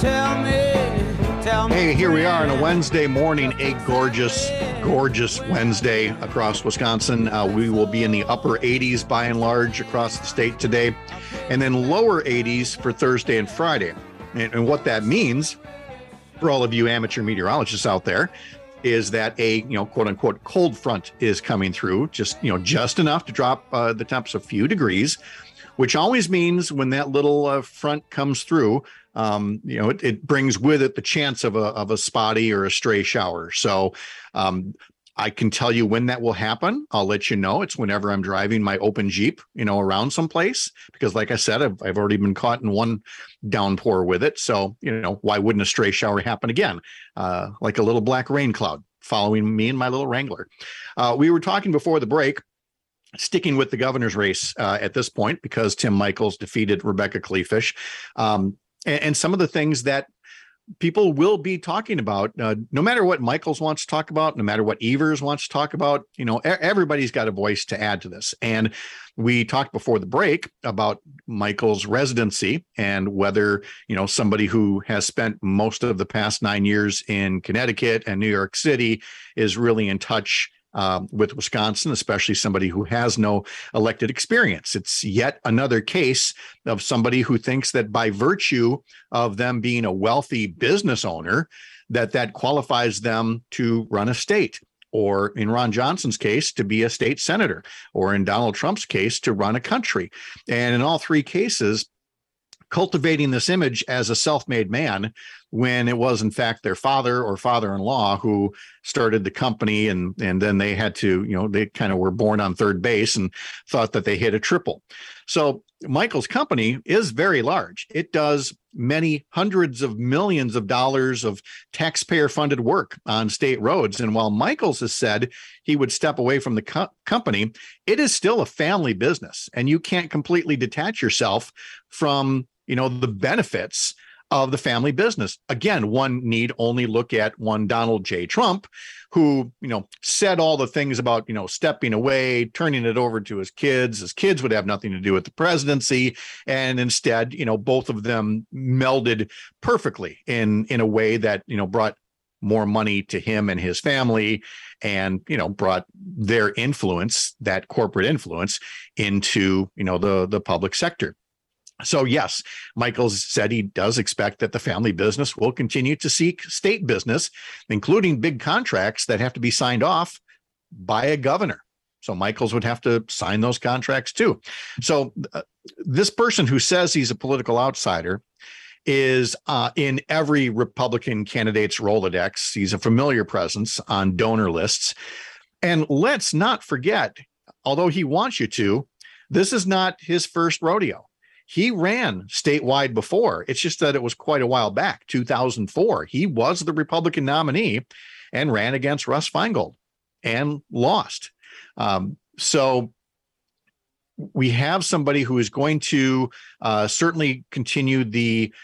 Hey, here we are on a Wednesday morning, a gorgeous, gorgeous Wednesday across Wisconsin. We will be in the upper 80s by and large across the state today, and then lower 80s for Thursday and Friday. And what that means for all of you amateur meteorologists out there is that a, quote unquote, cold front is coming through, just enough to drop the temps a few degrees, which always means when that little front comes through, it brings with it the chance of a spotty or a stray shower. So I can tell you when that will happen. I'll let you know. It's whenever I'm driving my open Jeep, around someplace, because like I said, I've already been caught in one downpour with it. So, why wouldn't a stray shower happen again? Like a little black rain cloud following me and my little Wrangler. We were talking before the break, sticking with the governor's race at this point, because Tim Michels defeated Rebecca Kleefisch. And some of the things that people will be talking about, no matter what Michels wants to talk about, no matter what Evers wants to talk about, everybody's got a voice to add to this. And we talked before the break about Michels' residency and whether, somebody who has spent most of the past 9 years in Connecticut and New York City is really in touch with Wisconsin, especially somebody who has no elected experience. It's yet another case of somebody who thinks that by virtue of them being a wealthy business owner, that qualifies them to run a state, or in Ron Johnson's case, to be a state senator, or in Donald Trump's case, to run a country. And in all three cases, cultivating this image as a self-made man, when it was in fact their father or father-in-law who started the company, and then they had to, they kind of were born on third base and thought that they hit a triple. So Michels' company is very large. It does many hundreds of millions of dollars of taxpayer-funded work on state roads. And while Michels has said he would step away from the company, it is still a family business, and you can't completely detach yourself from the benefits of the family business. Again, one need only look at one Donald J. Trump, who, said all the things about, stepping away, turning it over to his kids. His kids would have nothing to do with the presidency. And instead, both of them melded perfectly in a way that, brought more money to him and his family, and, brought their influence, that corporate influence, into, the public sector. So yes, Michels said he does expect that the family business will continue to seek state business, including big contracts that have to be signed off by a governor. So Michels would have to sign those contracts too. So this person who says he's a political outsider is in every Republican candidate's Rolodex. He's a familiar presence on donor lists. And let's not forget, although he wants you to, this is not his first rodeo. He ran statewide before. It's just that it was quite a while back, 2004. He was the Republican nominee and ran against Russ Feingold and lost. So we have somebody who is going to certainly continue the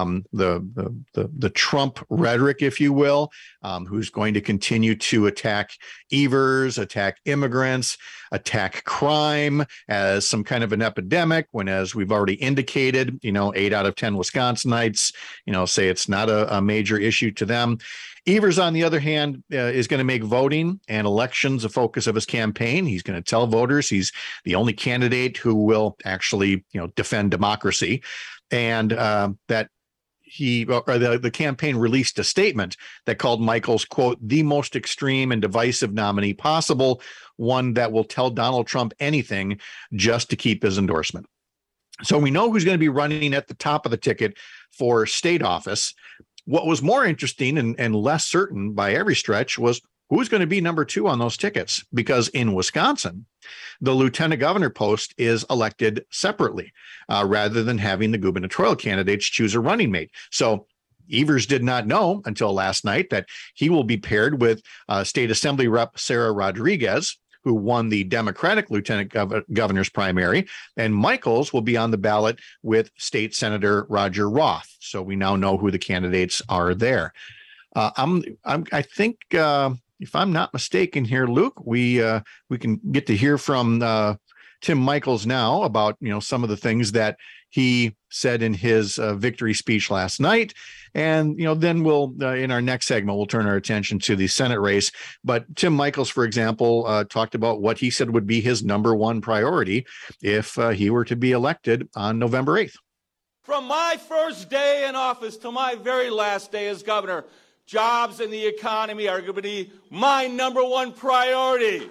Trump rhetoric, if you will, who's going to continue to attack Evers, attack immigrants, attack crime as some kind of an epidemic, when, as we've already indicated, 8 out of 10 Wisconsinites, say it's not a major issue to them. Evers, on the other hand, is going to make voting and elections a focus of his campaign. He's going to tell voters he's the only candidate who will actually, defend democracy, and that the campaign released a statement that called Michels, quote, the most extreme and divisive nominee possible, one that will tell Donald Trump anything just to keep his endorsement. So we know who's going to be running at the top of the ticket for state office. What was more interesting and less certain by every stretch was who's going to be number 2 on those tickets, because in Wisconsin, the lieutenant governor post is elected separately rather than having the gubernatorial candidates choose a running mate. So Evers did not know until last night that he will be paired with State Assembly Rep Sarah Rodriguez, who won the Democratic lieutenant governor's primary, and Michels will be on the ballot with State Senator Roger Roth. So we now know who the candidates are there. I think, if I'm not mistaken here, Luke, we can get to hear from Tim Michels now about, some of the things that he said in his victory speech last night. And, then we'll, in our next segment, we'll turn our attention to the Senate race. But Tim Michels, for example, talked about what he said would be his number one priority if he were to be elected on November 8th. From my first day in office to my very last day as governor, jobs and the economy are going to be my number one priority.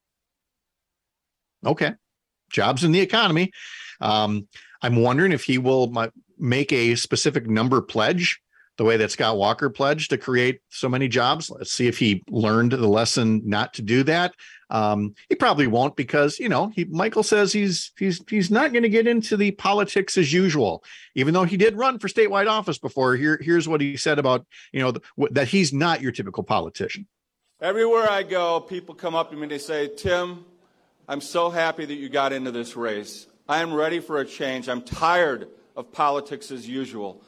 Okay. Jobs in the economy. I'm wondering if he will make a specific number pledge, the way that Scott Walker pledged to create so many jobs. Let's see if he learned the lesson not to do that. He probably won't because, Michael says he's not going to get into the politics as usual, even though he did run for statewide office before. Here's what he said about, that he's not your typical politician. Everywhere I go, people come up to me and they say, Tim, I'm so happy that you got into this race. I am ready for a change. I'm tired of politics as usual.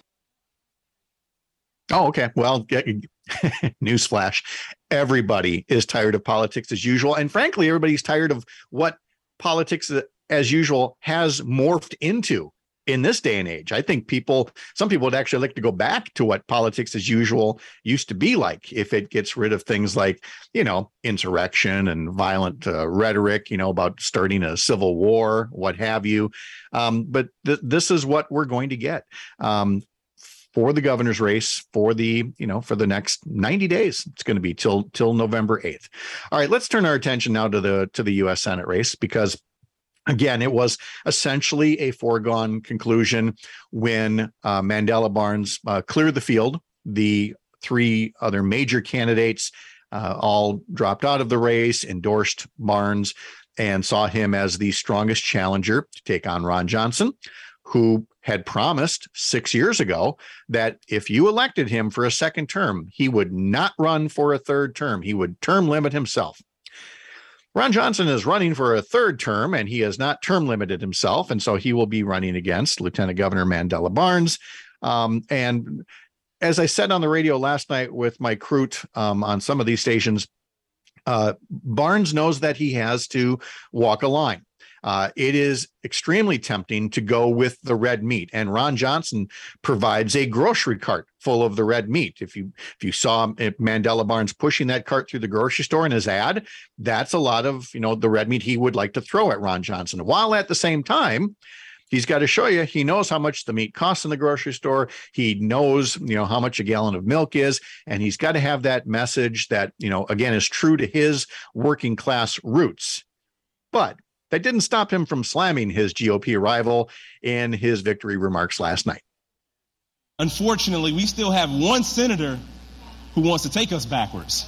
Oh, okay. Well, newsflash. Everybody is tired of politics as usual. And frankly, everybody's tired of what politics as usual has morphed into in this day and age. I think some people would actually like to go back to what politics as usual used to be like if it gets rid of things like, insurrection and violent rhetoric, about starting a civil war, what have you. But this is what we're going to get. For the governor's race for the next 90 days. It's going to be till November 8th. All right, let's turn our attention now to the U.S. Senate race, because again, it was essentially a foregone conclusion when Mandela Barnes cleared the field. The three other major candidates all dropped out of the race, endorsed Barnes, and saw him as the strongest challenger to take on Ron Johnson, who had promised 6 years ago that if you elected him for a second term, he would not run for a third term. He would term limit himself. Ron Johnson is running for a third term, and he has not term limited himself, and so he will be running against Lieutenant Governor Mandela Barnes. And as I said on the radio last night with Mike Crute on some of these stations, Barnes knows that he has to walk a line. It is extremely tempting to go with the red meat, and Ron Johnson provides a grocery cart full of the red meat. If you saw Mandela Barnes pushing that cart through the grocery store in his ad, that's a lot of the red meat he would like to throw at Ron Johnson. While at the same time, he's got to show you he knows how much the meat costs in the grocery store. He knows how much a gallon of milk is, and he's got to have that message that again is true to his working class roots. But that didn't stop him from slamming his GOP rival in his victory remarks last night. Unfortunately, we still have one senator who wants to take us backwards.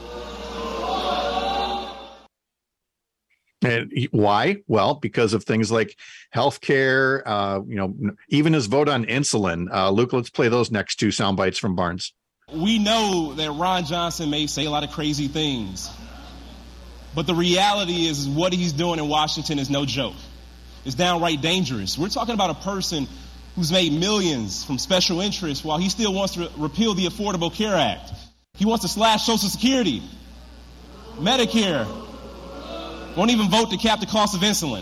And why? Well, because of things like healthcare, even his vote on insulin. Luke, let's play those next two sound bites from Barnes. We know that Ron Johnson may say a lot of crazy things, but the reality is what he's doing in Washington is no joke. It's downright dangerous. We're talking about a person who's made millions from special interests while he still wants to repeal the Affordable Care Act. He wants to slash Social Security, Medicare, won't even vote to cap the cost of insulin.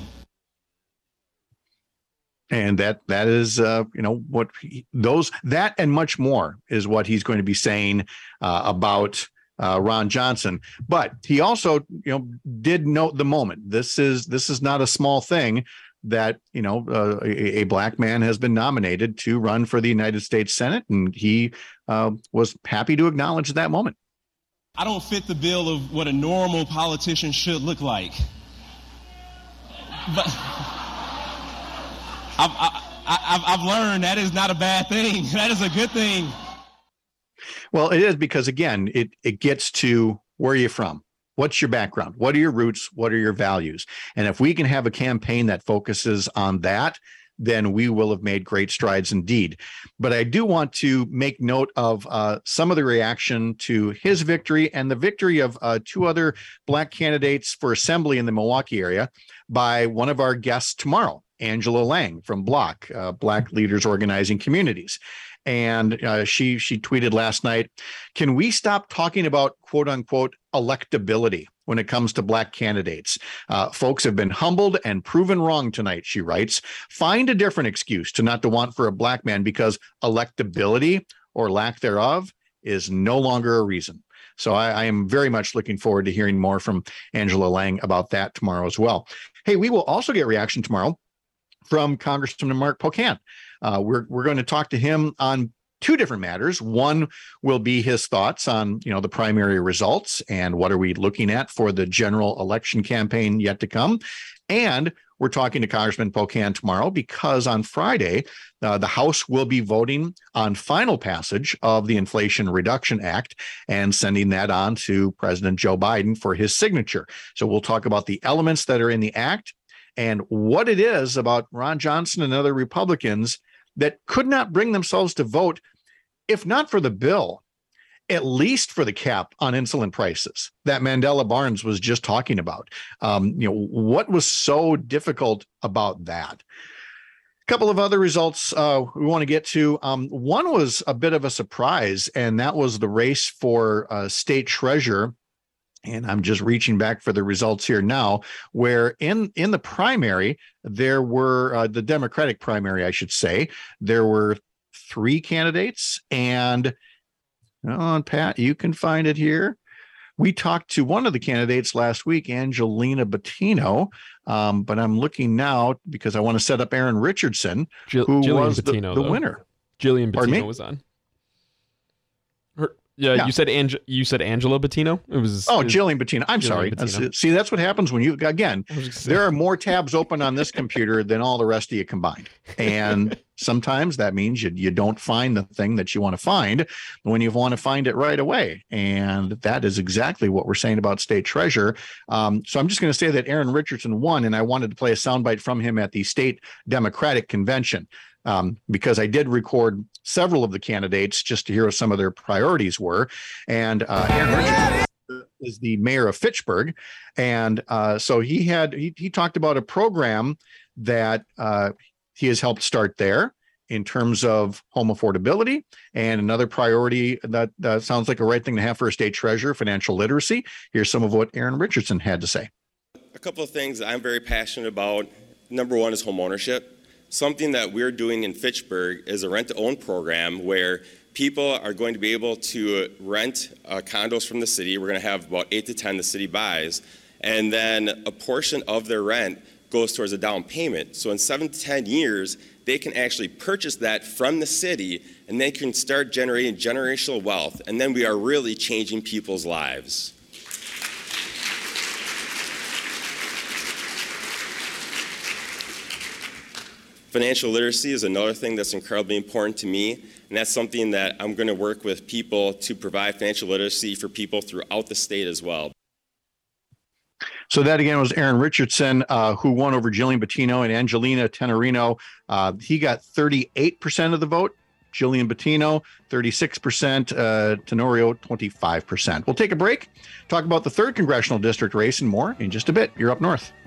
And that is, what that and much more is what he's going to be saying about Ron Johnson. But he also, did note the moment. This is not a small thing that, a black man has been nominated to run for the United States Senate. And he was happy to acknowledge that moment. I don't fit the bill of what a normal politician should look like. But I've learned that is not a bad thing. That is a good thing. Well, it is, because again, it gets to where you're from. What's your background? What are your roots? What are your values? And if we can have a campaign that focuses on that, then we will have made great strides indeed. But I do want to make note of some of the reaction to his victory and the victory of two other black candidates for assembly in the Milwaukee area by one of our guests tomorrow, Angela Lang from Block, Black Leaders Organizing Communities. And she tweeted last night, "Can we stop talking about quote unquote electability? when it comes to Black candidates. Folks have been humbled and proven wrong tonight, she writes. Find a different excuse to not to want for a Black man, because electability or lack thereof is no longer a reason. So I am very much looking forward to hearing more from Angela Lang about that tomorrow as well. Hey, we will also get reaction tomorrow from Congressman Mark Pocan. We're going to talk to him on two different matters. One will be his thoughts on, the primary results and what are we looking at for the general election campaign yet to come. And we're talking to Congressman Pocan tomorrow because on Friday, the House will be voting on final passage of the Inflation Reduction Act and sending that on to President Joe Biden for his signature. So we'll talk about the elements that are in the act and what it is about Ron Johnson and other Republicans that could not bring themselves to vote, if not for the bill, at least for the cap on insulin prices that Mandela Barnes was just talking about. What was so difficult about that? A couple of other results we want to get to. One was a bit of a surprise, and that was the race for state treasurer. And I'm just reaching back for the results here now, where in the primary, there were the Democratic primary, I should say, there were 3 candidates. And Pat, you can find it here. We talked to one of the candidates last week, Angelina Bettino, but I'm looking now because I want to set up Aaron Richardson, who was the winner. Jillian Bettino was on. Yeah, you said Angela Bettino. Jillian Bettino. I'm sorry. Bettino. See, that's what happens when there are more tabs open on this computer than all the rest of you combined. And sometimes that means you don't find the thing that you want to find when you want to find it right away. And that is exactly what we're saying about state treasurer. So I'm just going to say that Aaron Richardson won, and I wanted to play a soundbite from him at the state Democratic convention. Because I did record several of the candidates just to hear what some of their priorities were. And Aaron Richardson is the mayor of Fitchburg. And so he talked about a program that he has helped start there in terms of home affordability, and another priority that sounds like a right thing to have for a state treasurer, financial literacy. Here's some of what Aaron Richardson had to say. A couple of things I'm very passionate about. Number one is home ownership. Something that we're doing in Fitchburg is a rent-to-own program where people are going to be able to rent condos from the city. We're going to have about 8 to 10 the city buys, and then a portion of their rent goes towards a down payment. So in 7 to 10 years, they can actually purchase that from the city, and they can start generating generational wealth, and then we are really changing people's lives. Financial literacy is another thing that's incredibly important to me, and that's something that I'm going to work with people to provide financial literacy for people throughout the state as well. So that again was Aaron Richardson, who won over Jillian Bettino and Angelina Tenorino. He got 38% of the vote. Jillian Bettino, 36%, Tenorio, 25%. We'll take a break, talk about the 3rd congressional district race and more in just a bit. You're up north.